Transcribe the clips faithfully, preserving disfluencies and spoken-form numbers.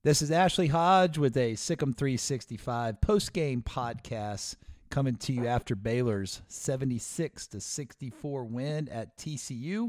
This is Ashley Hodge with a Sikkim three sixty-five post-game podcast coming to you after Baylor's seventy-six to sixty-four win at T C U.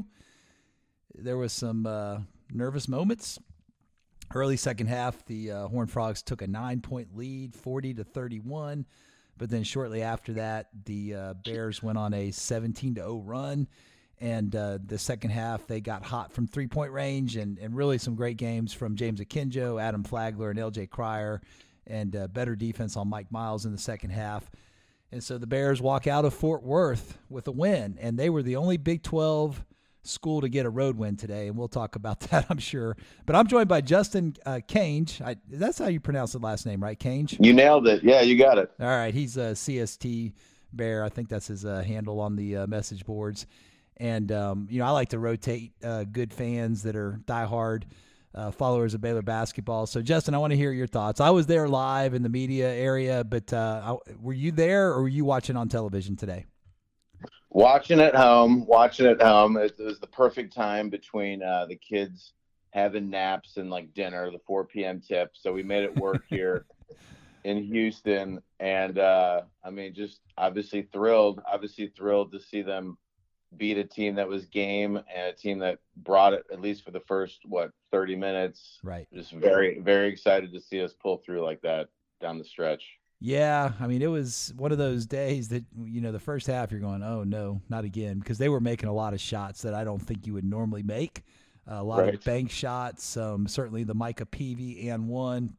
There was some uh, nervous moments. Early second half, the uh, Horned Frogs took a nine-point lead, forty to thirty-one. But then shortly after that, the uh, Bears went on a seventeen to oh run. And uh, the second half, they got hot from three-point range, and, and really some great games from James Akinjo, Adam Flagler, and L J Cryer, and uh, better defense on Mike Miles in the second half. And so the Bears walk out of Fort Worth with a win, and they were the only Big twelve school to get a road win today, and we'll talk about that, I'm sure. But I'm joined by Justin uh, Cange. I, that's how you pronounce the last name, right, Cange? You nailed it. Yeah, you got it. All right, he's a C S T Bear. I think that's his uh, handle on the uh, message boards. And, um, you know, I like to rotate uh, good fans that are diehard uh, followers of Baylor basketball. So, Justin, I want to hear your thoughts. I was there live in the media area, but uh, I, were you there or were you watching on television today? Watching at home, watching at home. It, it was the perfect time between uh, the kids having naps and, like, dinner, the four p.m. tip. So we made it work here in Houston. And, uh, I mean, just obviously thrilled, obviously thrilled to see them beat a team that was game and a team that brought it, at least for the first, what, thirty minutes. Right. Just very, very excited to see us pull through like that down the stretch. Yeah, I mean, it was one of those days that, you know, the first half you're going, oh, no, not again, because they were making a lot of shots that I don't think you would normally make. Uh, a lot right. of bank shots, um, certainly the Micah Peavy and one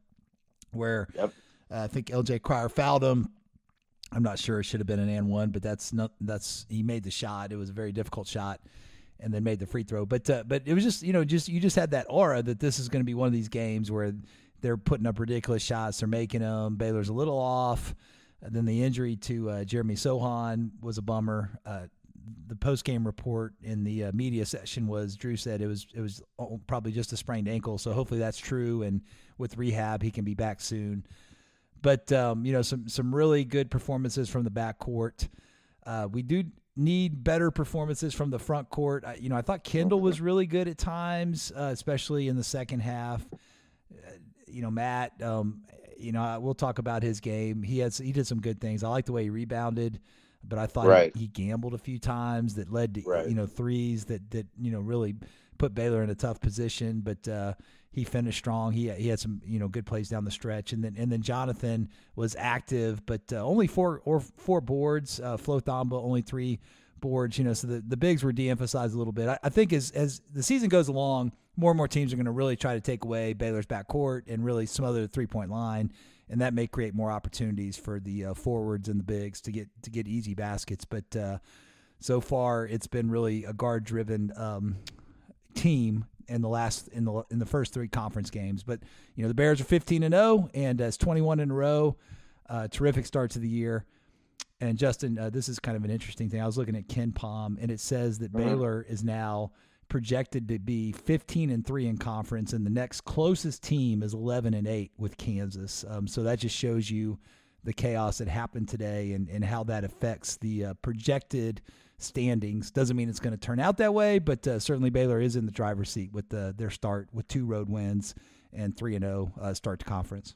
where yep. uh, I think L J Cryer fouled him. I'm not sure it should have been an and one, but that's not that's he made the shot. It was a very difficult shot, and then made the free throw. But uh, but it was just you know just you just had that aura that this is going to be one of these games where they're putting up ridiculous shots, they're making them. Baylor's a little off. And then the injury to uh, Jeremy Sohan was a bummer. Uh, the post game report in the uh, media session was Drew said it was it was probably just a sprained ankle, so hopefully that's true. And with rehab, he can be back soon. But, um, you know, some some really good performances from the backcourt. Uh, we do need better performances from the front court. I, you know, I thought Kendall was really good at times, uh, especially in the second half. Uh, you know, Matt, um, you know, we'll talk about his game. He has he did some good things. I like the way he rebounded, but I thought right. he, he gambled a few times that led to, right. you know, threes that, that, you know, really put Baylor in a tough position. But, uh, he finished strong. He he had some you know good plays down the stretch, and then and then Jonathan was active, but uh, only four or four boards. Uh, Flo Thamba only three boards. You know, so the, the bigs were de-emphasized a little bit. I, I think as as the season goes along, more and more teams are going to really try to take away Baylor's backcourt and really smother the three point line, and that may create more opportunities for the uh, forwards and the bigs to get to get easy baskets. But uh, so far, it's been really a guard driven um, team. In the last in the in the first three conference games, but you know the Bears are fifteen and oh, and as twenty-one in a row, uh, terrific start to the year. And Justin, uh, this is kind of an interesting thing. I was looking at Ken Palm, and it says that mm-hmm. Baylor is now projected to be fifteen and three in conference, and the next closest team is eleven and eight with Kansas. Um, so that just shows you the chaos that happened today and and how that affects the uh, projected standings. Doesn't mean it's going to turn out that way, but uh, certainly Baylor is in the driver's seat with the, their start with two road wins and three and oh uh, start to conference.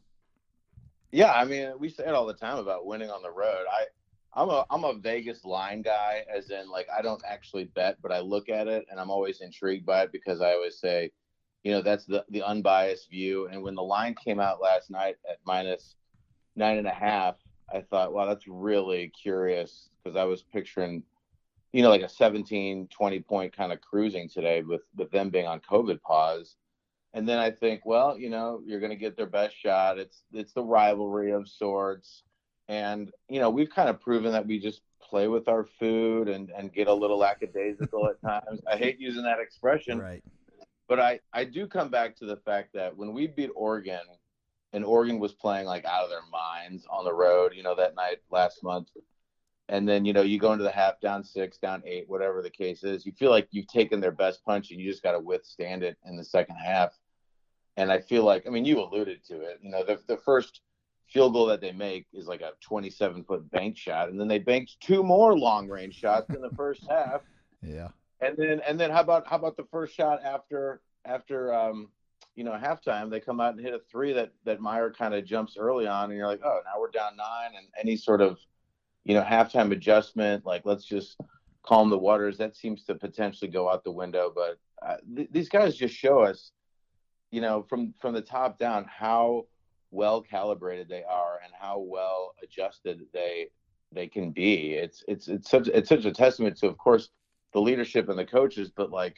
Yeah, I mean, we say it all the time about winning on the road. I, I'm a I'm a Vegas line guy, as in like I don't actually bet, but I look at it and I'm always intrigued by it because I always say, you know, that's the the unbiased view. And when the line came out last night at minus nine and a half, I thought, wow, that's really curious because I was picturing, you know, like a seventeen, twenty point kind of cruising today with, with them being on COVID pause. And then I think, well, you know, you're going to get their best shot. It's, it's the rivalry of sorts. And, you know, we've kind of proven that we just play with our food and, and get a little lackadaisical at times. I hate using that expression, right. But I, I do come back to the fact that when we beat Oregon and Oregon was playing like out of their minds on the road, you know, that night last month, and then, you know, you go into the half down six, down eight, whatever the case is. You feel like you've taken their best punch and you just got to withstand it in the second half. And I feel like, I mean, you alluded to it. You know, the the first field goal that they make is like a twenty-seven foot bank shot. And then they banked two more long range shots in the first half. Yeah. And then and then how about how about the first shot after after um, you know, halftime, they come out and hit a three that, that Meyer kind of jumps early on, and you're like, oh, now we're down nine, and any sort of, you know, halftime adjustment, like let's just calm the waters, that seems to potentially go out the window. But uh, th- these guys just show us, you know, from, from the top down, how well calibrated they are and how well adjusted they they can be. It's it's it's such it's such a testament to, of course, the leadership and the coaches, but like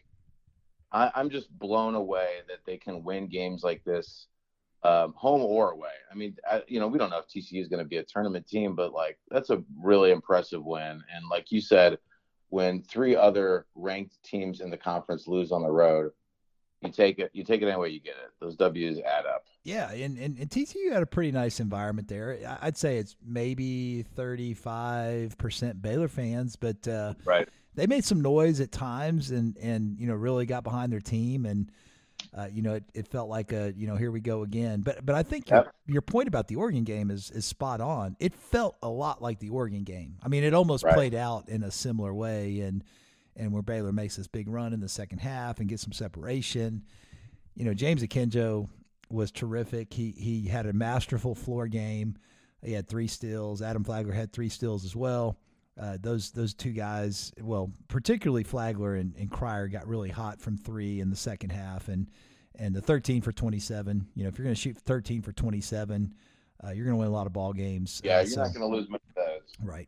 I, I'm just blown away that they can win games like this, um, home or away. I mean, I, you know, we don't know if T C U is going to be a tournament team, but like that's a really impressive win. And like you said, when three other ranked teams in the conference lose on the road, you take it. You take it any way you get it. Those W's add up. Yeah, and, and, and T C U had a pretty nice environment there. I'd say it's maybe thirty-five percent Baylor fans, but uh, right. they made some noise at times, and, and you know really got behind their team, and uh, you know it, it felt like a you know here we go again. But but I think your, Yep. your point about the Oregon game is is spot on. It felt a lot like the Oregon game. I mean, it almost Right. played out in a similar way, and and where Baylor makes this big run in the second half and gets some separation. You know, James Akinjo was terrific. He he had a masterful floor game. He had three steals. Adam Flagler had three steals as well. Uh, those those two guys, well, particularly Flagler and, and Cryer got really hot from three in the second half, and and the thirteen for twenty-seven. You know, if you're going to shoot thirteen for twenty-seven, uh, you're going to win a lot of ball games. Yeah, uh, you're so, not going to lose much of those. Right.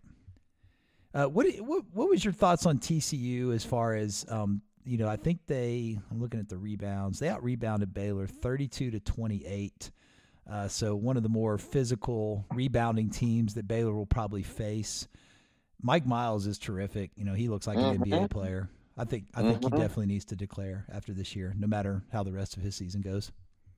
Uh, what, what what was your thoughts on T C U as far as um, you know? I think they. I'm looking at the rebounds. They out rebounded Baylor thirty-two to twenty-eight. Uh, so one of the more physical rebounding teams that Baylor will probably face. Mike Miles is terrific. You know, he looks like an Mm-hmm. N B A player. I think I think Mm-hmm. he definitely needs to declare after this year, no matter how the rest of his season goes.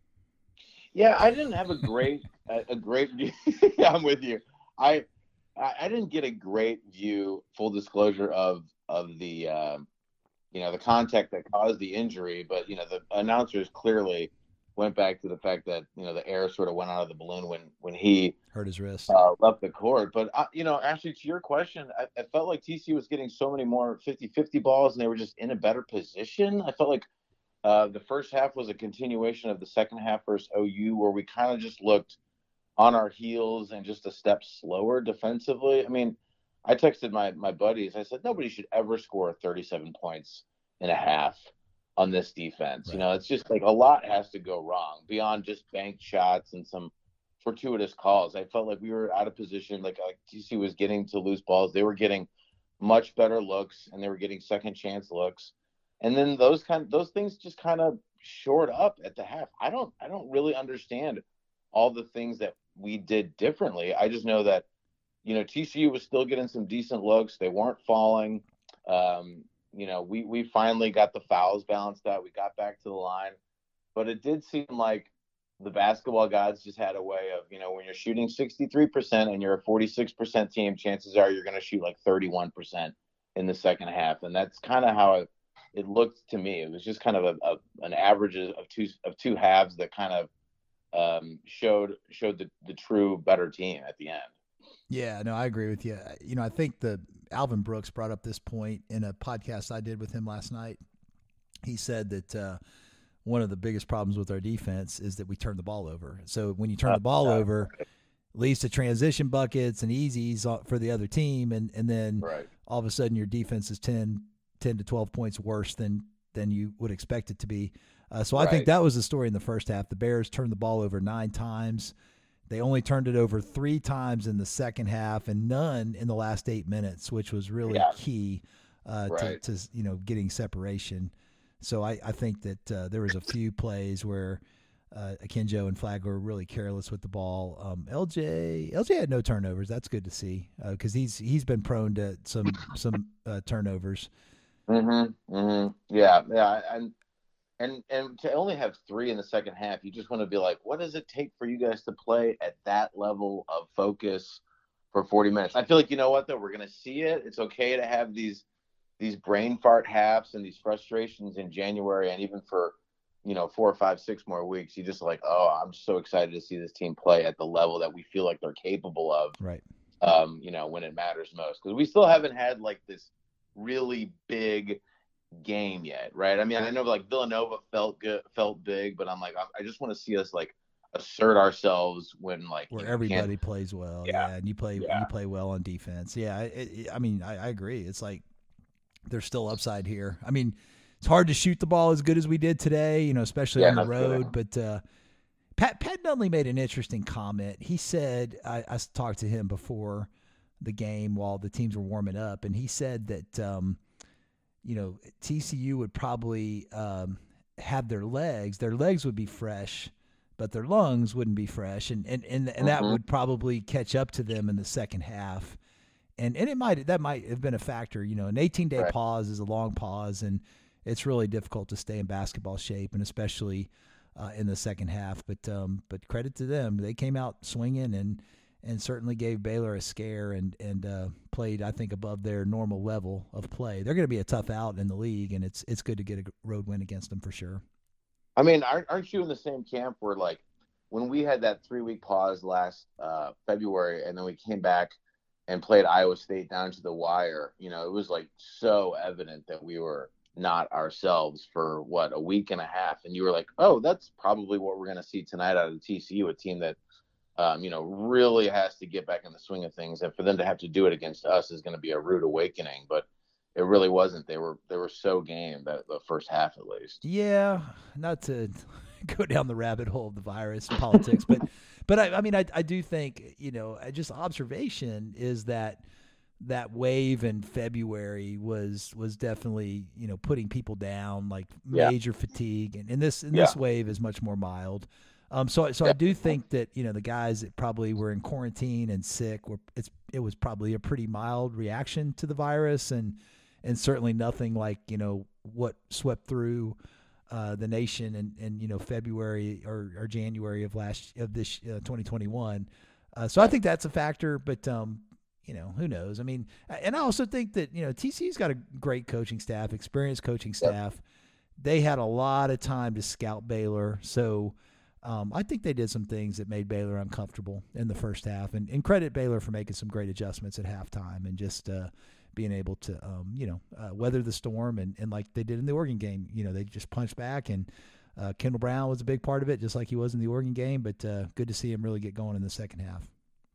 Yeah, I didn't have a great a, a great view. Yeah, I'm with you. I I I didn't get a great view, full disclosure, of of the uh, you know the contact that caused the injury, but you know the announcers clearly went back to the fact that you know the air sort of went out of the balloon when when he Hurt his wrist. uh, left the court. But uh, you know, actually, to your question, I, I felt like T C U was getting so many more fifty-fifty balls, and they were just in a better position. I felt like uh, the first half was a continuation of the second half versus O U, where we kind of just looked on our heels and just a step slower defensively. I mean, I texted my my buddies. I said nobody should ever score thirty-seven points in a half on this defense. Right. You know, it's just like a lot has to go wrong beyond just banked shots and some fortuitous calls. I felt like we were out of position. Like, like T C U was getting to loose balls. They were getting much better looks, and they were getting second chance looks. And then those kind those things just kind of shored up at the half. I don't I don't really understand all the things that we did differently. I just know that, you know, T C U was still getting some decent looks. They weren't falling. Um, you know, we we finally got the fouls balanced out. We got back to the line. But it did seem like the basketball gods just had a way of, you know, when you're shooting sixty-three percent and you're a forty-six percent team, chances are you're going to shoot like thirty-one percent in the second half. And that's kind of how it, it looked to me. It was just kind of a, a an average of two of two halves that kind of um, showed showed the, the true better team at the end. Yeah, no, I agree with you. You know, I think the Alvin Brooks brought up this point in a podcast I did with him last night. He said that uh, one of the biggest problems with our defense is that we turn the ball over. So when you turn the ball Uh, over, it leads to transition buckets and easies for the other team, and, and then Right. all of a sudden your defense is ten, ten to twelve points worse than, than you would expect it to be. Uh, so I Right. think that was the story in the first half. The Bears turned the ball over nine times. They only turned it over three times in the second half and none in the last eight minutes, which was really Yeah. key uh, Right. to, to you know getting separation. So I, I think that uh, there was a few plays where uh, Akinjo and Flagler were really careless with the ball. Um, L J L J had no turnovers. That's good to see because uh, he's he's been prone to some some uh, turnovers. Mm-hmm. Mm-hmm. Yeah. Yeah. And and and to only have three in the second half, you just want to be like, what does it take for you guys to play at that level of focus for forty minutes? I feel like, you know what, though, we're gonna see it. It's okay to have these these brain fart halves and these frustrations in January, and even for, you know, four or five, six more weeks. You just like, oh, I'm so excited to see this team play at the level that we feel like they're capable of. Right. Um, you know, when it matters most, because we still haven't had like this really big game yet, right? I mean, I know like Villanova felt good, felt big, but I'm like, I, I just want to see us like assert ourselves when like Where you know Kansas. everybody plays well, Yeah, yeah, and you play yeah, you play well on defense, yeah. It, it, I mean, I, I agree. It's like there's still upside here. I mean, it's hard to shoot the ball as good as we did today, you know, especially yeah. on the No road. kidding. But uh, Pat Pat Nunley made an interesting comment. He said I, I talked to him before the game while the teams were warming up, and he said that um, you know T C U would probably um, have their legs, their legs would be fresh, but their lungs wouldn't be fresh, and and and, and that Mm-hmm. would probably catch up to them in the second half. And and it might that might have been a factor. You know, an eighteen day Right. pause is a long pause, and it's really difficult to stay in basketball shape, and especially uh, in the second half. But um, but credit to them, they came out swinging and and certainly gave Baylor a scare and and uh, played, I think, above their normal level of play. They're going to be a tough out in the league, and it's it's good to get a road win against them for sure. I mean, aren't, aren't you in the same camp where like when we had that three week pause last uh, February, and then we came back and played Iowa State down to the wire? You know, it was like so evident that we were not ourselves for what a week and a half, and you were like, oh, that's probably what we're going to see tonight out of T C U, a team that um, you know, really has to get back in the swing of things. And for them to have to do it against us is going to be a rude awakening. But it really wasn't. They were they were so game that the first half at least. Yeah, not to go down the rabbit hole of the virus and politics, but but I, I mean I, I do think, you know, just observation is that that wave in February was was definitely, you know, putting people down, like Yeah, major fatigue, and, and this and yeah, this wave is much more mild. Um, so so I yeah. do think that, you know, the guys that probably were in quarantine and sick were it's it was probably a pretty mild reaction to the virus, and and certainly nothing like, you know, what swept through uh, the nation in, in you know February or, or January of last of this uh, twenty twenty-one. Uh, so I think that's a factor, but um, you know, who knows? I mean, and I also think that, you know, T C U's got a great coaching staff, experienced coaching Yep. staff. They had a lot of time to scout Baylor, so um, I think they did some things that made Baylor uncomfortable in the first half, and, and credit Baylor for making some great adjustments at halftime and just uh, being able to, um, you know, uh, weather the storm, and, and like they did in the Oregon game, you know, they just punched back, and uh, Kendall Brown was a big part of it, just like he was in the Oregon game, but uh, good to see him really get going in the second half.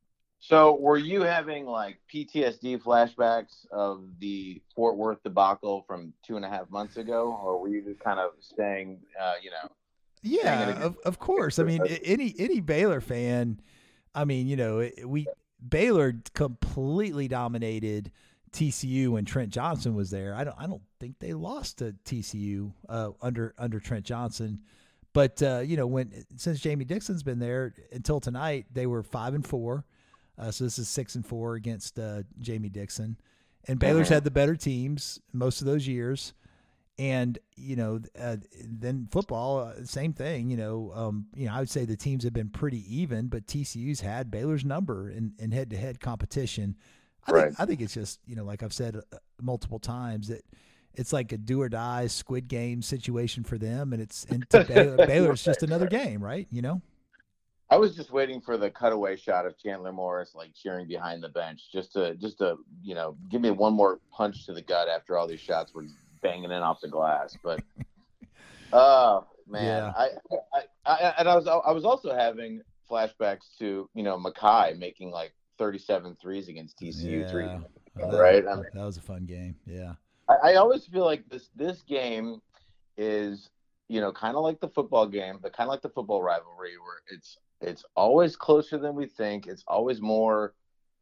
So were you having like P T S D flashbacks of the Fort Worth debacle from two and a half months ago, or were you just kind of staying, uh, you know, staying in Yeah, a of of course. I mean, any any Baylor fan, I mean, you know, we Baylor completely dominated T C U when Trent Johnson was there. I don't I don't think they lost to T C U uh, under under Trent Johnson, but uh, you know, when since Jamie Dixon's been there until tonight, they were five and four. Uh, so this is six and four against uh, Jamie Dixon, and Baylor's Mhm. had the better teams most of those years. And you know, uh, then football, uh, same thing. You know, um, you know, I would say the teams have been pretty even, but T C U's had Baylor's number in, in head-to-head competition. I Right. think I think it's just, you know, like I've said uh, multiple times, that it's like a do or die Squid Game situation for them, and it's and to Baylor, Baylor's just another game, right? You know. I was just waiting for the cutaway shot of Chandler Morris like cheering behind the bench, just to just to you know give me one more punch to the gut after all these shots were banging in off the glass. But oh man, Yeah. I, I, I and I was I was also having flashbacks to you know Mackay making like thirty-seven threes against T C U three, Yeah. Oh, that, right? I mean, that was a fun game. Yeah. I, I always feel like this this game is you know kind of like the football game, but kind of like the football rivalry where it's it's always closer than we think. It's always more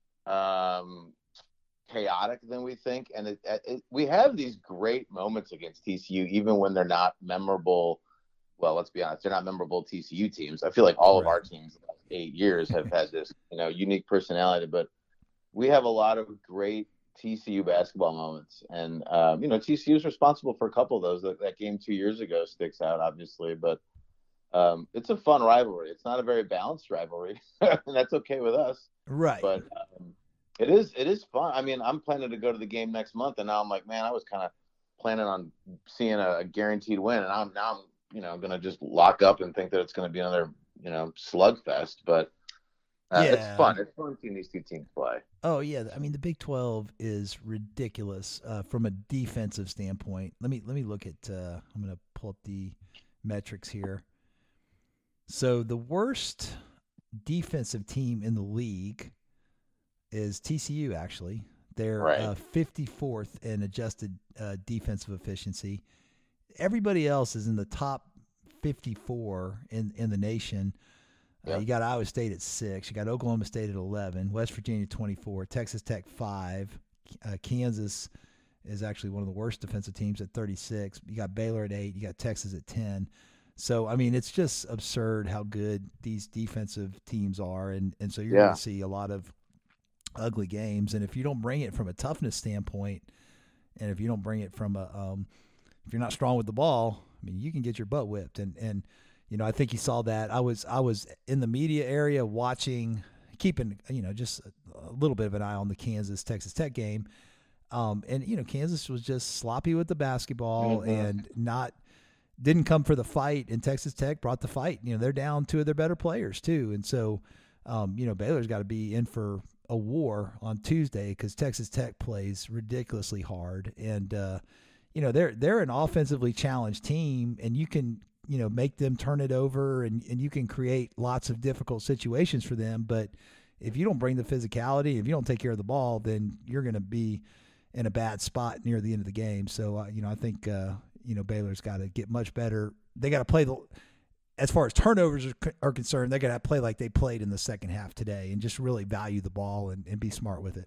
um, chaotic than we think, and it, it, we have these great moments against T C U, even when they're not memorable. Well, let's be honest, they're not memorable T C U teams. I feel like all of Right. our teams the last eight years have had this, you know, unique personality, but we have a lot of great T C U basketball moments, and um, you know, T C U is responsible for a couple of those. That, that game two years ago sticks out, obviously, but um, it's a fun rivalry. It's not a very balanced rivalry, and that's okay with us. Right. But um, it is it is fun. I mean, I'm planning to go to the game next month, and now I'm like, man, I was kind of planning on seeing a, a guaranteed win, and I'm now I'm you know gonna just lock up and think that it's going to be another you know slugfest. But Uh, it's Yeah. fun. It's fun seeing these two teams play. Oh yeah. I mean, the Big twelve is ridiculous uh, from a defensive standpoint. Let me let me look at. Uh, I'm going to pull up the metrics here. So the worst defensive team in the league is T C U. Actually, they're Right. uh, fifty-fourth in adjusted uh, defensive efficiency. Everybody else is in the top fifty-four in in the nation. Uh, Yep. you got Iowa State at six. You got Oklahoma State at eleven. West Virginia twenty-four. Texas Tech five. Uh, Kansas is actually one of the worst defensive teams at thirty-six. You got Baylor at eight. You got Texas at ten. So I mean, it's just absurd how good these defensive teams are, and and so you're Yeah. going to see a lot of ugly games. And if you don't bring it from a toughness standpoint, and if you don't bring it from a um, if you're not strong with the ball, I mean, you can get your butt whipped. And and you know, I think you saw that. I was I was in the media area watching, keeping you know just a, a little bit of an eye on the Kansas Texas Tech game. Um, and you know, Kansas was just sloppy with the basketball Mhm. and not didn't come for the fight. And Texas Tech brought the fight. You know, they're down two of their better players too, and so um, you know, Baylor's got to be in for a war on Tuesday because Texas Tech plays ridiculously hard, and uh, you know they're they're an offensively challenged team, and you can you know make them turn it over, and, and you can create lots of difficult situations for them. But if you don't bring the physicality, if you don't take care of the ball, then you're going to be in a bad spot near the end of the game. So uh, you know I think uh, you know Baylor's got to get much better. They got to play the as far as turnovers are, are concerned, they're going to play like they played in the second half today and just really value the ball and, and be smart with it.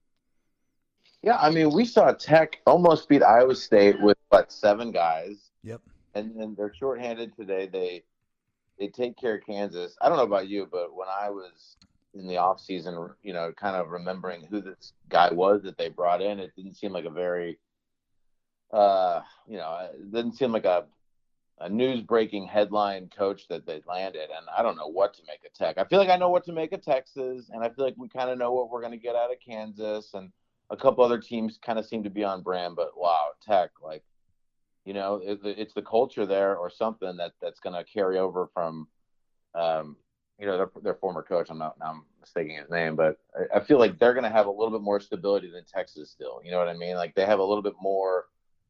Yeah, I mean, we saw Tech almost beat Iowa State with, what, seven guys. Yep. And then they're shorthanded today. They they take care of Kansas. I don't know about you, but when I was in the offseason, you know, kind of remembering who this guy was that they brought in, it didn't seem like a very, uh, you know, it didn't seem like a a news breaking headline coach that they landed, and I don't know what to make of Tech. I feel like I know what to make of Texas, and I feel like we kind of know what we're going to get out of Kansas, and a couple other teams kind of seem to be on brand. But wow, Tech, like, you know, it, it's the culture there or something that that's going to carry over from, um, you know, their, their former coach. I'm not, I'm mistaking his name, but I, I feel like they're going to have a little bit more stability than Texas still. You know what I mean? Like they have a little bit more.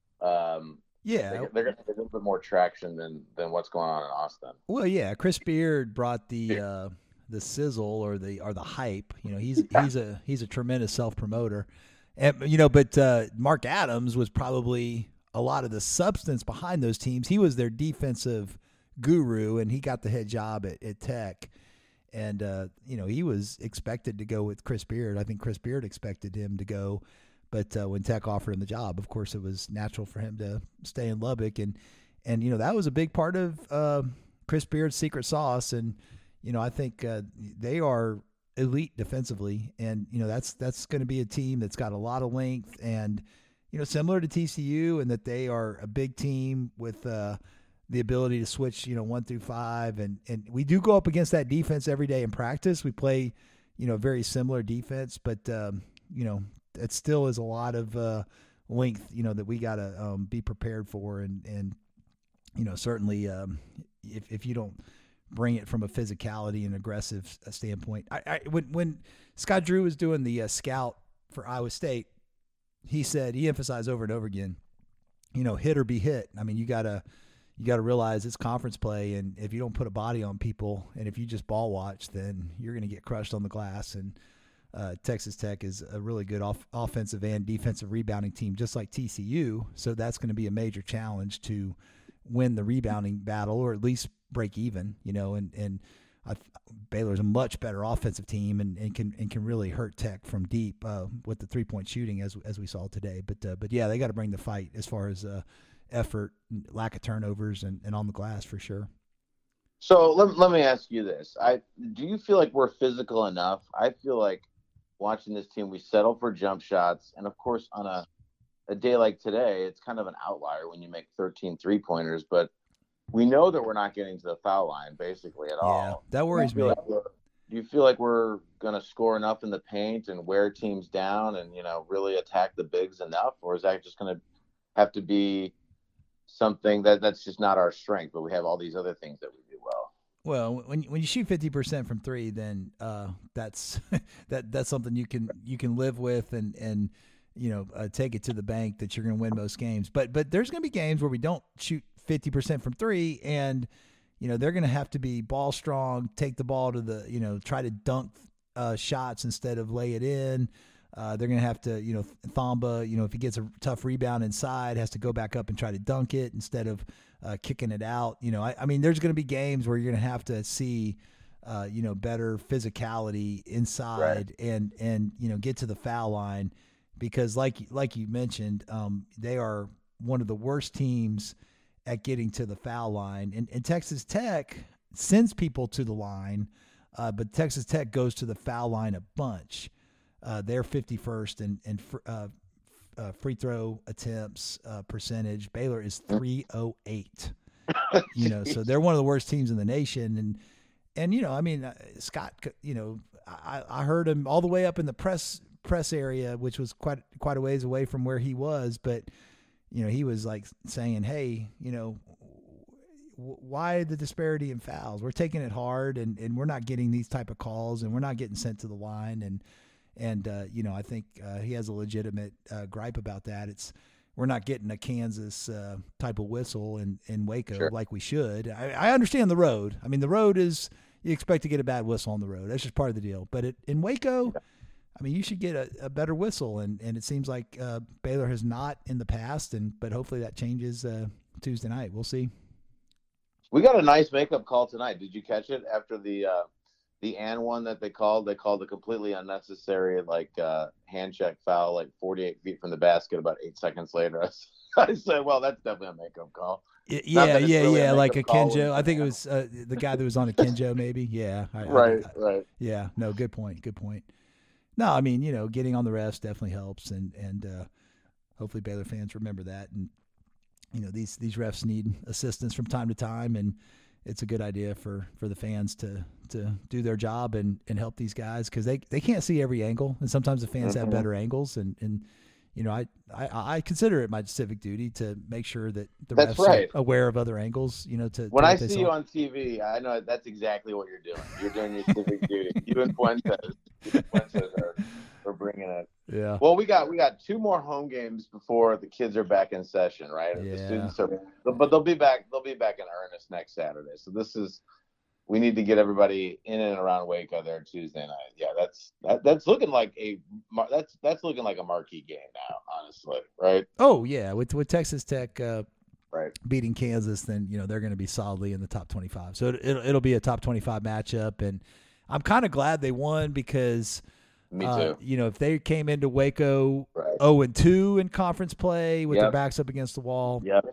Um, Yeah. They, they're going to have a little bit more traction than than what's going on in Austin. Well, yeah, Chris Beard brought the uh, the sizzle or the or the hype. You know, he's Yeah. he's a he's a tremendous self promoter, and you know, but uh, Mark Adams was probably a lot of the substance behind those teams. He was their defensive guru, and he got the head job at, at Tech. And uh, you know, he was expected to go with Chris Beard. I think Chris Beard expected him to go. But uh, when Tech offered him the job, of course, it was natural for him to stay in Lubbock, and and you know that was a big part of uh, Chris Beard's secret sauce. And you know I think uh, they are elite defensively, and you know that's that's going to be a team that's got a lot of length, and you know similar to T C U, and that they are a big team with uh, the ability to switch you know one through five, and and we do go up against that defense every day in practice. We play you know very similar defense, but um, you know. It still is a lot of uh, length, you know, that we got to um, be prepared for. And, and you know, certainly um, if, if you don't bring it from a physicality and aggressive standpoint. I, I when, when Scott Drew was doing the uh, scout for Iowa State, he said, he emphasized over and over again, you know, hit or be hit. I mean, you got to you got to realize it's conference play, and if you don't put a body on people and if you just ball watch, then you're going to get crushed on the glass. And Uh, Texas Tech is a really good off- offensive and defensive rebounding team, just like T C U. So that's going to be a major challenge to win the rebounding battle, or at least break even. You know, and and I, Baylor's a much better offensive team, and, and can and can really hurt Tech from deep uh, with the three point shooting as as we saw today. But uh, but yeah, they got to bring the fight as far as uh, effort, lack of turnovers, and, and on the glass for sure. So let, let me ask you this: I do you feel like we're physical enough? I feel like watching this team, we settle for jump shots. And of course, on a, a day like today, it's kind of an outlier when you make thirteen three-pointers, but we know that we're not getting to the foul line basically at yeah, all. Yeah, that worries me. Like do you feel like we're going to score enough in the paint and wear teams down and, you know, really attack the bigs enough? Or is that just going to have to be something that that's just not our strength, but we have all these other things that we do well? Well, when when you shoot fifty percent from three, then uh, that's that that's something you can you can live with and and you know uh, take it to the bank that you're going to win most games. But but there's going to be games where we don't shoot fifty percent from three, and you know they're going to have to be ball strong, take the ball to the you know try to dunk uh, shots instead of lay it in. Uh, they're going to have to, you know, Thamba, you know, if he gets a tough rebound inside, has to go back up and try to dunk it instead of uh, kicking it out. You know, I, I mean, there's going to be games where you're going to have to see, uh, you know, better physicality inside right. and, and, you know, get to the foul line because like, like you mentioned, um, they are one of the worst teams at getting to the foul line. And, and Texas Tech sends people to the line, uh, but Texas Tech goes to the foul line a bunch. Uh, they're fifty-first and and uh, uh, free throw attempts uh, percentage. Baylor is three oh eight. You know, so they're one of the worst teams in the nation. And and you know, I mean, uh, Scott, you know, I, I heard him all the way up in the press press area, which was quite quite a ways away from where he was. But you know, he was like saying, "Hey, you know, w- why the disparity in fouls? We're taking it hard, and and we're not getting these type of calls, and we're not getting sent to the line." And And, uh, you know, I think uh, he has a legitimate uh, gripe about that. It's we're not getting a Kansas uh, type of whistle in, in Waco sure. like we should. I, I understand the road. I mean, the road is you expect to get a bad whistle on the road. That's just part of the deal. But it, in Waco, I mean, you should get a, a better whistle. And, and it seems like uh, Baylor has not in the past. And but hopefully that changes uh, Tuesday night. We'll see. We got a nice makeup call tonight. Did you catch it after the uh... – the and one that they called, they called a completely unnecessary, like, uh, hand check foul, like forty-eight feet from the basket about eight seconds later. I said, well, that's definitely a makeup call. Yeah, yeah, yeah, really yeah like a Kenjo. I think it was uh, the guy that was on a Kenjo, maybe. Yeah. I, right, I, I, right. Yeah, no, good point, good point. No, I mean, you know, getting on the refs definitely helps, and, and uh, hopefully Baylor fans remember that. And, you know, these, these refs need assistance from time to time, and it's a good idea for, for the fans to, to do their job and, and help these guys because they, they can't see every angle, and sometimes the fans mm-hmm. have better angles. And, and you know, I, I, I consider it my civic duty to make sure that the that's refs right. are aware of other angles. You know, to when to I see you on T V, I know that's exactly what you're doing. You're doing your civic duty. You and Fuentes, you and Fuentes are, are bringing it. Yeah. Well, we got we got two more home games before the kids are back in session, right? Yeah. The students are, but they'll be back. They'll be back in earnest next Saturday. So this is, we need to get everybody in and around Waco there Tuesday night. Yeah, that's that, that's looking like a that's that's looking like a marquee game now, honestly, right? Oh yeah, with with Texas Tech uh, right beating Kansas, then you know they're going to be solidly in the top twenty-five. So it, it'll it'll be a top twenty-five matchup, and I'm kind of glad they won because. Me too. Uh, you know, if they came into Waco right. oh and two in conference play with yep. their backs up against the wall, yep.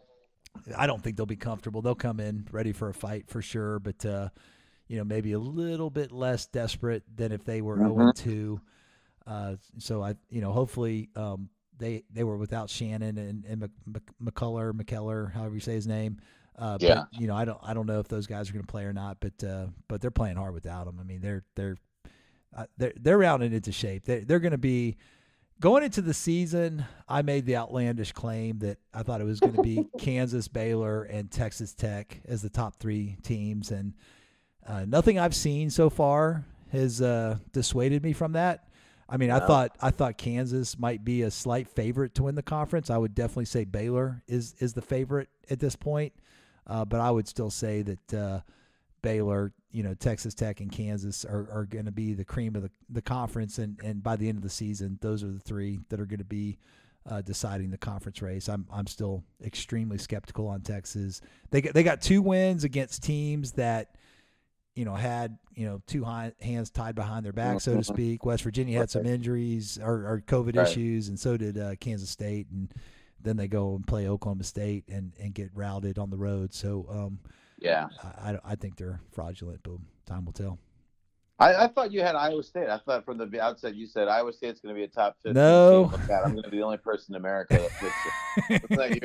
I don't think they'll be comfortable. They'll come in ready for a fight for sure, but uh, you know, maybe a little bit less desperate than if they were mm-hmm. oh and two. Uh, so I, you know, hopefully um, they they were without Shannon and, and McCullough, McKellar, however you say his name. Uh, yeah. But you know, I don't I don't know if those guys are going to play or not, but uh, but they're playing hard without them. I mean, they're they're Uh, they're they're rounding into shape. They they're going to be going into the season. I made the outlandish claim that I thought it was going to be Kansas, Baylor, and Texas Tech as the top three teams, and uh, nothing I've seen so far has uh, dissuaded me from that. I mean, no. I thought I thought Kansas might be a slight favorite to win the conference. I would definitely say Baylor is is the favorite at this point, uh, but I would still say that. Uh, Baylor, you know, Texas Tech and Kansas are, are going to be the cream of the, the conference. And, and by the end of the season, those are the three that are going to be uh, deciding the conference race. I'm I'm still extremely skeptical on Texas. They got, they got two wins against teams that, you know, had, you know, two high, hands tied behind their back, so to speak. West Virginia had some injuries or, or COVID right. issues, and so did uh, Kansas State. And then they go and play Oklahoma State and, and get routed on the road. So, um, Yeah, I, I think they're fraudulent, but time will tell. I, I thought you had Iowa State. I thought from the outset you said Iowa State's going to be a top fifteen. No, team. Look at, I'm going to be the only person in America that thinks it. Was that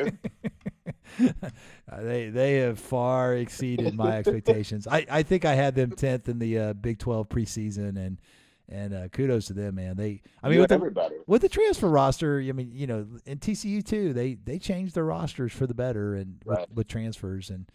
you? uh, they they have far exceeded my expectations. I, I think I had them tenth in the uh, Big twelve preseason, and and uh, kudos to them, man. They I mean you with the, everybody with the transfer roster. I mean, you know, and T C U too. They they changed their rosters for the better and right. with, with transfers and.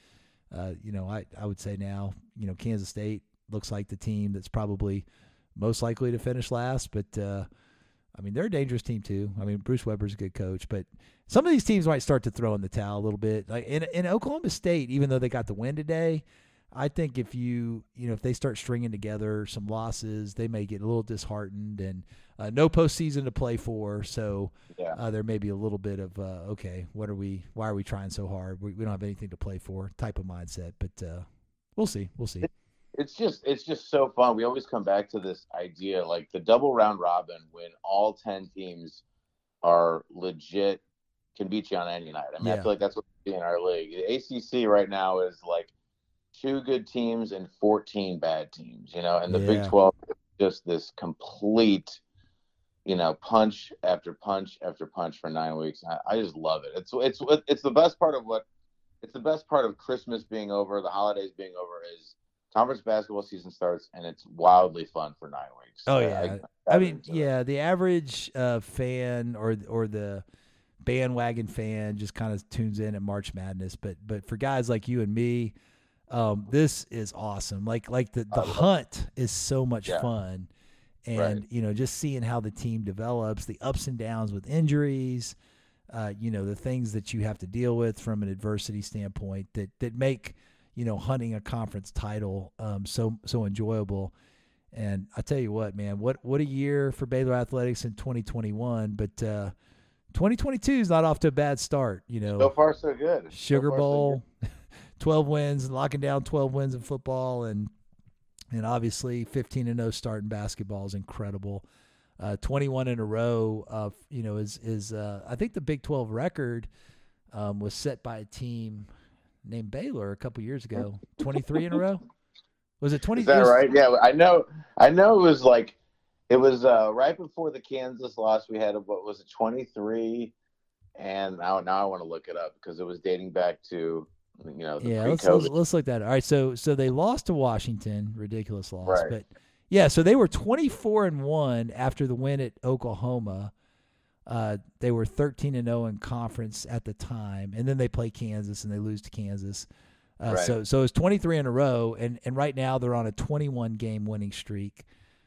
uh, you know, I, I would say now, you know, Kansas State looks like the team that's probably most likely to finish last. But, uh, I mean, they're a dangerous team too. I mean, Bruce Weber's a good coach. But some of these teams might start to throw in the towel a little bit. Like in, in Oklahoma State, even though they got the win today, I think if you, you know, if they start stringing together some losses, they may get a little disheartened and uh, no postseason to play for. So yeah. uh, there may be a little bit of, uh, okay, what are we, why are we trying so hard? We, we don't have anything to play for type of mindset, but uh, we'll see. We'll see. It, it's just, it's just so fun. We always come back to this idea, like the double round robin, when all ten teams are legit, can beat you on any night. I mean, Yeah. I feel like that's what we see in our league. The A C C right now is like two good teams and fourteen bad teams, you know, and the Yeah. Big twelve is just this complete, you know, punch after punch after punch for nine weeks. I, I just love it. It's it's it's the best part of what it's the best part of Christmas being over, the holidays being over, is conference basketball season starts and it's wildly fun for nine weeks. Oh I- yeah. I, I, mean, it. yeah, the average uh, fan or or the bandwagon fan just kind of tunes in at March Madness, but but for guys like you and me, um, this is awesome. Like like the, the hunt is so much Yeah. fun. And, Right. you know, just seeing how the team develops, the ups and downs with injuries, uh, you know, the things that you have to deal with from an adversity standpoint that, that make, you know, hunting a conference title um, so so enjoyable. And I tell you what, man, what what a year for Baylor Athletics in twenty twenty-one. But uh, twenty twenty-two is not off to a bad start. You know, So far, so good. Sugar so far, Bowl, twelve wins, locking down twelve wins in football, and and obviously fifteen and oh start in basketball is incredible. Uh, twenty-one in a row, uh, you know, is is uh, I think the Big twelve record um, was set by a team named Baylor a couple years ago. twenty-three in a row. Was it twenty? Is that it was, right? Yeah, I know. I know it was like it was uh, right before the Kansas loss. We had a, what was it, twenty-three? And now, now I want to look it up because it was dating back to you know the Yeah, let's, pre-COVID. let's let's look that. All right, so so they lost to Washington, ridiculous loss, Right. but yeah, so they were twenty-four and one after the win at Oklahoma. Uh, they were thirteen and oh in conference at the time, and then they play Kansas and they lose to Kansas. Uh, Right. So so it's twenty-three in a row, and and right now they're on a twenty-one game winning streak.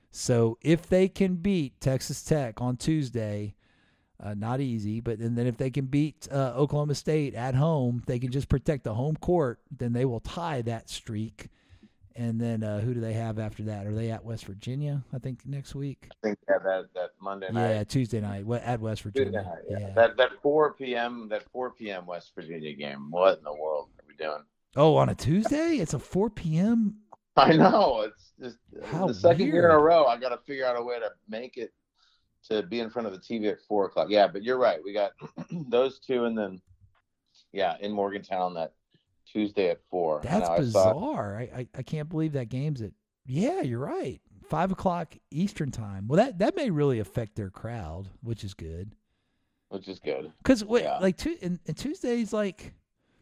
So if they can beat Texas Tech on Tuesday, uh, not easy, but and then if they can beat uh, Oklahoma State at home, they can just protect the home court, then they will tie that streak. And then uh, who do they have after that? Are they at West Virginia, I think, next week? I think yeah, that that Monday night. Yeah, Tuesday night we- at West Tuesday Virginia. night, yeah. Yeah. That that four p.m. that four p.m. West Virginia game. What in the world are we doing? Oh, on a Tuesday? It's a four p.m.? I know. It's just How the second year in a weird. row. I got to figure out a way to make it to be in front of the T V at four o'clock. Yeah, but you're right. We got those two, and then yeah, in Morgantown that Tuesday at four. I That's know, I saw- bizarre. I, I, I can't believe that game's at – yeah, you're right. five o'clock Eastern time. Well, that, that may really affect their crowd, which is good. which is good. Because Yeah. like tu- and, and Tuesday's like,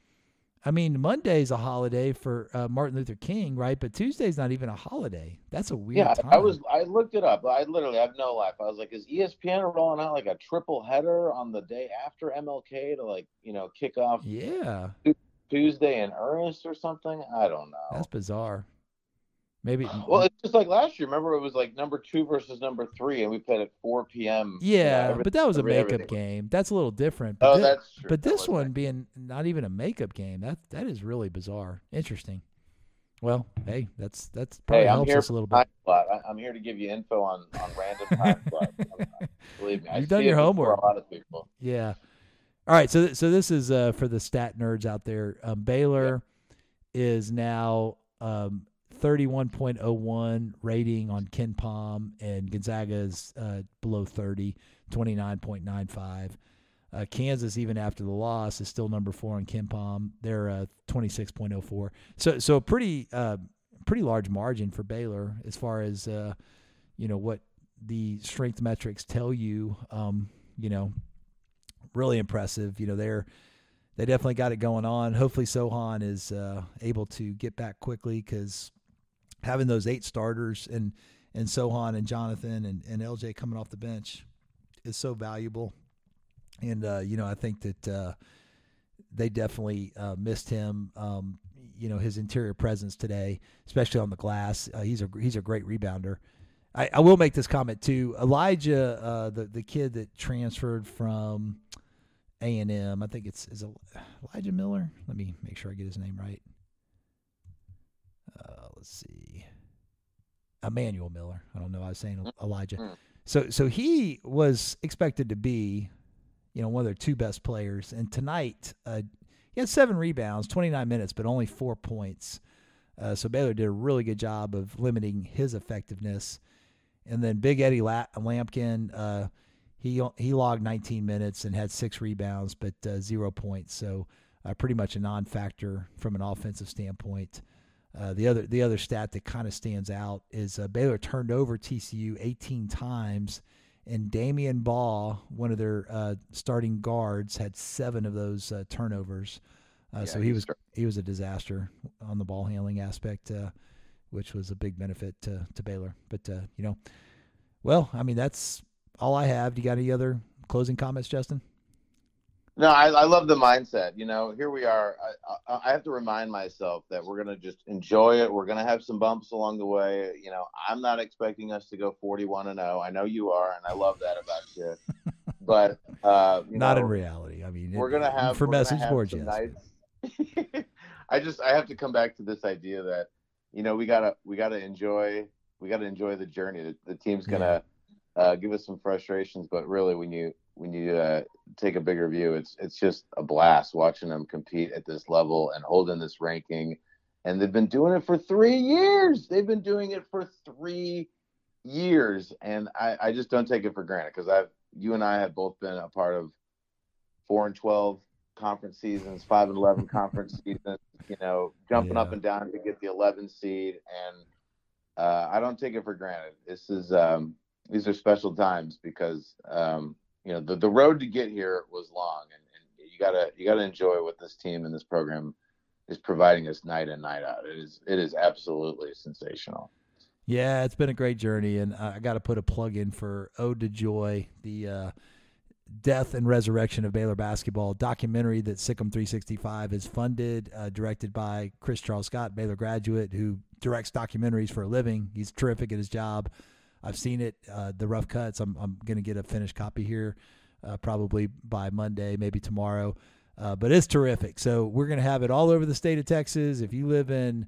I mean, Monday's a holiday for uh, Martin Luther King, right? But Tuesday's not even a holiday. That's a weird Yeah, time. I was. I looked it up. I literally I have no life. I was like, is E S P N rolling out like a triple header on the day after M L K to like you know kick off Yeah, Tuesday in earnest or something? I don't know. that's bizarre. Maybe. Well, it's just like last year. Remember, it was like number two versus number three, and we played at four p.m. you know, yeah, every- but that was a every- makeup everything. game. That's a little different. But Oh, thi- that's true. But That this was one nice. being not even a makeup game, that that is really bizarre. Interesting. Well, hey, that's that's probably Hey, I'm helps here us a for little time bit. slot. I, I'm here to give you info on on random time slots. Believe me, I You've done see your it before homework. A lot of people. Yeah. All right. So th- so this is uh, for the stat nerds out there. Um, Baylor is now um, thirty-one point oh one rating on Ken Palm, and Gonzaga is uh, below thirty, twenty-nine point nine five. Uh, Kansas, even after the loss, is still number four on Ken Palm. They're uh, twenty-six point oh four. So so a pretty uh, pretty large margin for Baylor as far as uh, you know what the strength metrics tell you. Um, you know. Really impressive. You know, they're they definitely got it going on. Hopefully Sohan is uh, able to get back quickly, because having those eight starters and and Sohan and Jonathan and, and L J coming off the bench is so valuable. And uh, you know, I think that uh, they definitely uh, missed him. Um, you know, his interior presence today, especially on the glass. Uh, he's a he's a great rebounder. I, I will make this comment too. Elijah, uh, the the kid that transferred from A and M, I think it's is Elijah Miller. Let me make sure I get his name right. Uh, let's see, Emmanuel Miller. I don't know. I was saying Elijah. So so he was expected to be, you know, one of their two best players. And tonight, uh, he had seven rebounds, twenty-nine minutes, but only four points. Uh, so Baylor did a really good job of limiting his effectiveness. And then Big Eddie La- Lampkin, uh, he he logged nineteen minutes and had six rebounds, but uh, zero points. So uh, pretty much a non-factor from an offensive standpoint. Uh, the other the other stat that kind of stands out is uh, Baylor turned over T C U eighteen times, and Damian Baugh, one of their uh, starting guards, had seven of those uh, turnovers. Uh, yeah, so he was he was a disaster on the ball handling aspect, uh, which was a big benefit to to Baylor. But uh, you know, well, I mean that's all I have. Do you got any other closing comments, Justin? No, I, I love the mindset. You know, here we are. I, I, I have to remind myself that we're going to just enjoy it. We're going to have some bumps along the way. You know, I'm not expecting us to go forty-one and oh. I know you are, and I love that about you. But uh, you not know, in reality. I mean, we're going to have for message boards. Yes. Nights. I just I have to come back to this idea that, you know, we gotta we gotta enjoy we gotta enjoy the journey. The, the team's gonna yeah. uh, give us some frustrations, but really, when you when you uh, take a bigger view, it's it's just a blast watching them compete at this level and holding this ranking. And they've been doing it for three years. They've been doing it for three years, and I, I just don't take it for granted because I've you and I have both been a part of four and twelve conference seasons, five and eleven conference seasons. You know, jumping yeah. up and down to get the eleven seed, and uh, I don't take it for granted. This is um, these are special times because. Um, You know, the, the road to get here was long, and, and you gotta you gotta enjoy what this team and this program is providing us night in, night out. It is it is absolutely sensational. Yeah, it's been a great journey, and I got to put a plug in for Ode to Joy, the uh, death and resurrection of Baylor basketball documentary that Sikkim three sixty-five is funded, uh, directed by Chris Charles Scott, Baylor graduate who directs documentaries for a living. He's terrific at his job. I've seen it, uh, the rough cuts. I'm I'm going to get a finished copy here uh, probably by Monday, maybe tomorrow. Uh, but it's terrific. So we're going to have it all over the state of Texas. If you live in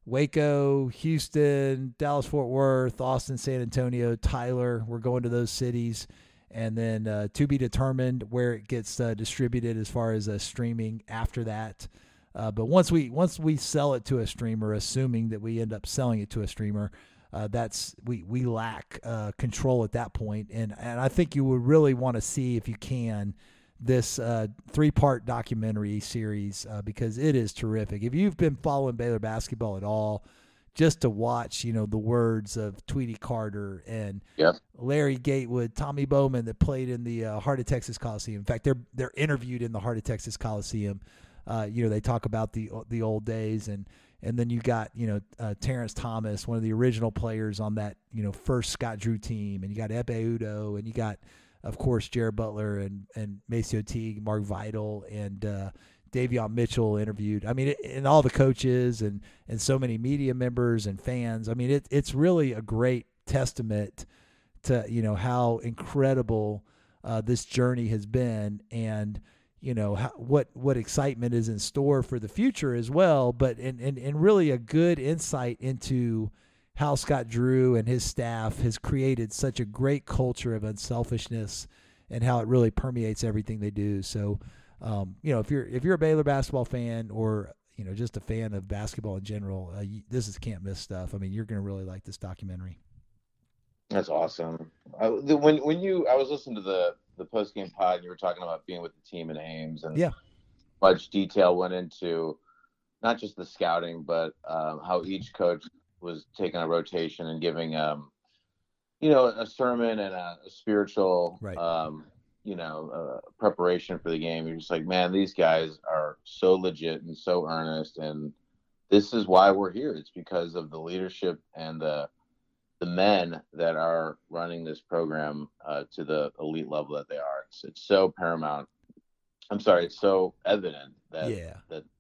Waco, Houston, Dallas-Fort Worth, Austin, San Antonio, Tyler, we're going to those cities. And then uh, to be determined where it gets uh, distributed as far as uh, streaming after that. Uh, but once we once we sell it to a streamer, assuming that we end up selling it to a streamer, Uh, that's we we lack uh, control at that point, and and I think you would really want to see, if you can, this uh, three part documentary series uh, because it is terrific. If you've been following Baylor basketball at all, just to watch, you know, the words of Tweety Carter and yep. Larry Gatewood, Tommy Bowman that played in the uh, Heart of Texas Coliseum. In fact, they're they're interviewed in the Heart of Texas Coliseum. Uh, you know, they talk about the the old days. And And then you got, you know, uh, Terrence Thomas, one of the original players on that, you know, first Scott Drew team. And you got Epe Udo, and you got, of course, Jared Butler and, and Maceo Teague, Mark Vidal, and uh, Davion Mitchell interviewed. I mean, it, and all the coaches and, and so many media members and fans. I mean, it, it's really a great testament to, you know, how incredible uh, this journey has been. And, you know, how, what what excitement is in store for the future as well, but and, and, and really a good insight into how Scott Drew and his staff has created such a great culture of unselfishness and how it really permeates everything they do. So, um, you know, if you're if you're a Baylor basketball fan or, you know, just a fan of basketball in general, uh, you, this is can't miss stuff. I mean, you're going to really like this documentary. That's awesome. I, the, when when you I was listening to the the post game pod, and you were talking about being with the team in Ames, and yeah, much detail went into not just the scouting, but um, how each coach was taking a rotation and giving um you know a sermon and a, a spiritual right. um you know uh, preparation for the game. You're just like, man, these guys are so legit and so earnest, and this is why we're here. It's because of the leadership and the the men that are running this program uh, to the elite level that they are. It's, it's so paramount. I'm sorry, it's so evident that yeah. that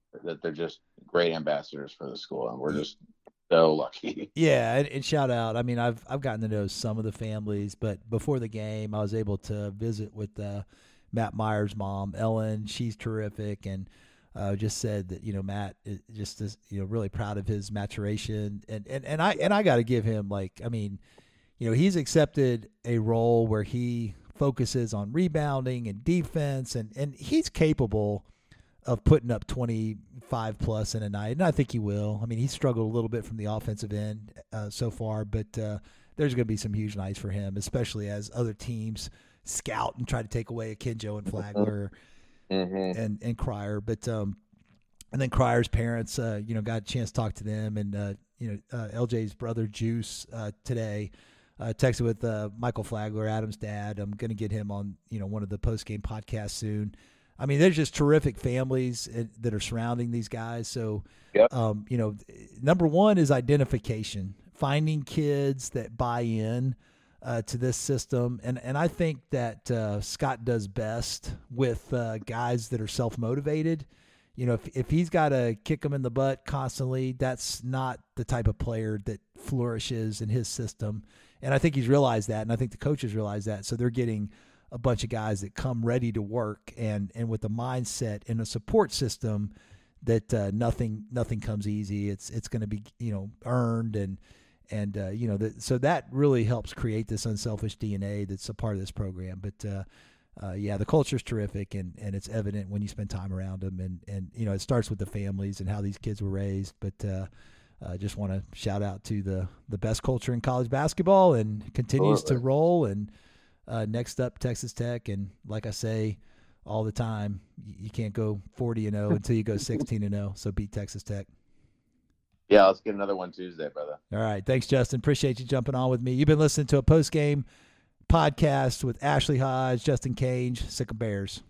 that they're just great ambassadors for the school, and we're just so lucky. Yeah, and, and shout out. I mean, I've I've gotten to know some of the families, but before the game, I was able to visit with uh, Matt Meyer's mom, Ellen. She's terrific, and uh, just said that you know Matt is just is you know really proud of his maturation, and and, and I and I got to give him like I mean, you know he's accepted a role where he focuses on rebounding and defense, and and he's capable of putting up twenty-five plus in a night, and I think he will. I mean, he's struggled a little bit from the offensive end uh, so far, but uh, there's going to be some huge nights for him, especially as other teams scout and try to take away Akinjo and Flagler mm-hmm. and and Cryer. But um, and then Cryer's parents, uh, you know, got a chance to talk to them, and uh, you know, uh, L J's brother Juice uh, today. Uh, texted with uh, Michael Flagler, Adam's dad. I'm going to get him on, you know, one of the post game podcasts soon. I mean, there's just terrific families that are surrounding these guys. So, yep. um, you know, number one is identification, finding kids that buy in uh, to this system. And, and I think that uh, Scott does best with uh, guys that are self-motivated. You know, if, if he's got to kick them in the butt constantly, that's not the type of player that flourishes in his system. And I think he's realized that, and I think the coaches realize that. So they're getting a bunch of guys that come ready to work and, and with a mindset and a support system that uh, nothing nothing comes easy. It's it's going to be you know earned and and uh, you know that so that really helps create this unselfish D N A that's a part of this program. But uh, uh, yeah, the culture is terrific, and, and it's evident when you spend time around them. And, and you know it starts with the families and how these kids were raised. But uh, I uh, just want to shout out to the the best culture in college basketball, and continues Absolutely. to roll. And Uh, next up, Texas Tech, and like I say all the time, you, you can't go forty and oh until you go sixteen and oh. So beat Texas Tech. Yeah, let's get another one Tuesday, brother. All right, thanks, Justin. Appreciate you jumping on with me. You've been listening to a post game podcast with Ashley Hodge, Justin Cage, Sick of Bears.